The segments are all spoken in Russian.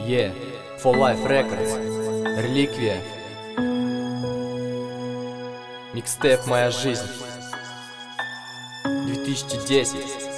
For Life Records, Реликвия, микстейп «Моя жизнь», 2010.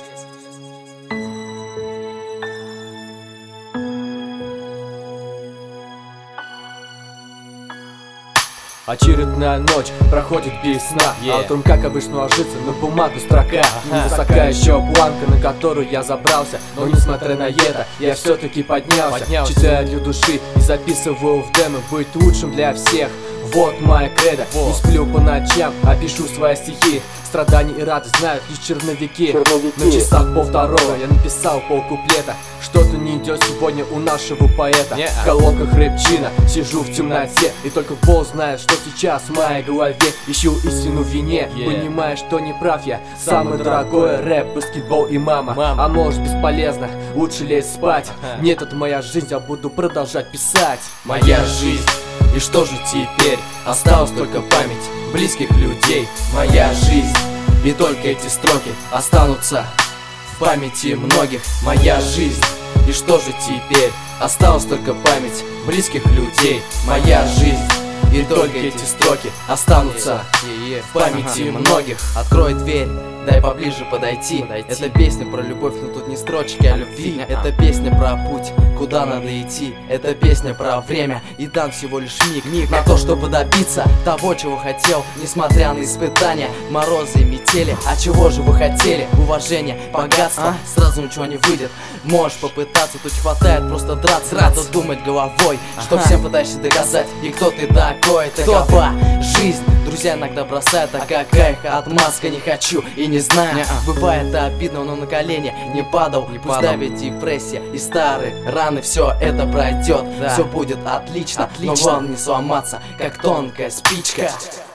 Очередная ночь проходит без сна, а утром, как обычно, ложится на бумагу строка. Невысока еще планка, на которую я забрался, но несмотря на это, я все-таки поднялся. Читаю для души и записываю в демо быть лучшим для всех. Вот моя кредо, не сплю по ночам, а пишу свои стихи. Страдания и радость знают лишь черновики. На часах 1:30 я написал полкуплета. Что-то не идет сегодня у нашего поэта. В колонках рэпчина, сижу в темноте, и только Бог знает, что сейчас в моей голове. Ищу истину в вине, понимая, что не прав я. Самое дорогое — рэп, баскетбол и мама. А может, бесполезно, лучше лезть спать. Нет, это моя жизнь, я буду продолжать писать. Моя жизнь. И что же теперь? Осталась только память близких людей. Моя жизнь. И только эти строки останутся в памяти многих. Моя жизнь. И что же теперь? Осталась только память близких людей. Моя жизнь. И только эти строки останутся в памяти многих. Открой дверь, дай поближе подойти. Это песня про любовь, но тут не строчки о любви. Это песня про путь, куда надо идти. Это песня про время, и дан всего лишь миг на то, чтобы добиться того, чего хотел. Несмотря на испытания, морозы и метели. А чего же вы хотели? Уважение, богатство. Сразу ничего не выйдет. Можешь попытаться, тут не хватает просто драться. Надо думать головой, что всем пытаешься доказать. И кто ты такой, такова жизнь. Друзья иногда бросают, а какая их отмазка, не хочу и не знаю. Бывает обидно, но на колени не падал. Пусть давит депрессия и старые раны, все это пройдет, все будет отлично. Но главное не сломаться, как тонкая спичка.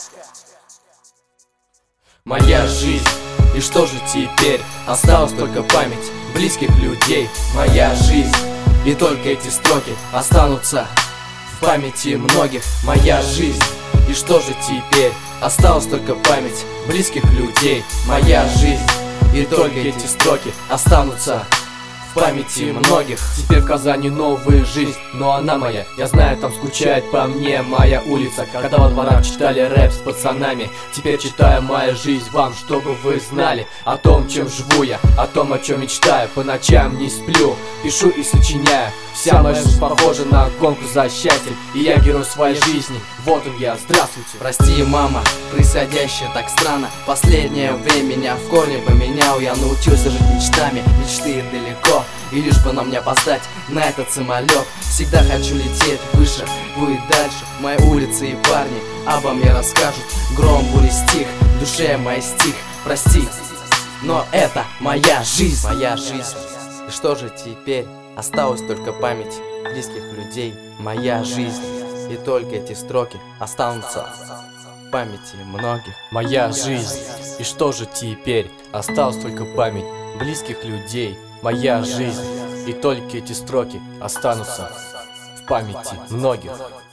Моя жизнь. И что же теперь? Осталась только память близких людей. Моя жизнь. И только эти строки останутся в памяти многих. Моя жизнь. И что же теперь? Осталась только память близких людей. Моя жизнь. И только эти строки останутся в памяти многих. Теперь в Казани новая жизнь, но она моя. Я знаю, там скучает по мне моя улица. Когда во дворах читали рэп с пацанами, теперь читаю «Моя жизнь» вам, чтобы вы знали о том, чем живу я, о том, о чем мечтаю. По ночам не сплю, пишу и сочиняю. Вся моя жизнь похожа на гонку за счастьем, и я герой своей жизни. Вот он я, здравствуйте. Прости, мама, происходящее так странно. Последнее время меня в корне поменял. Я научился жить мечтами, мечты далеко. И лишь бы на мне опоздать на этот самолет. Всегда хочу лететь выше, будет дальше. Мои улицы и парни обо мне расскажут. Гром, бури, стих, в душе мой стих. Прости, но это моя жизнь. Моя жизнь. И что же теперь? Осталась только память близких людей. Моя жизнь. И только эти строки останутся в памяти многих. Моя жизнь. И что же теперь? Осталась только память близких людей. Моя жизнь. И только эти строки останутся в памяти многих.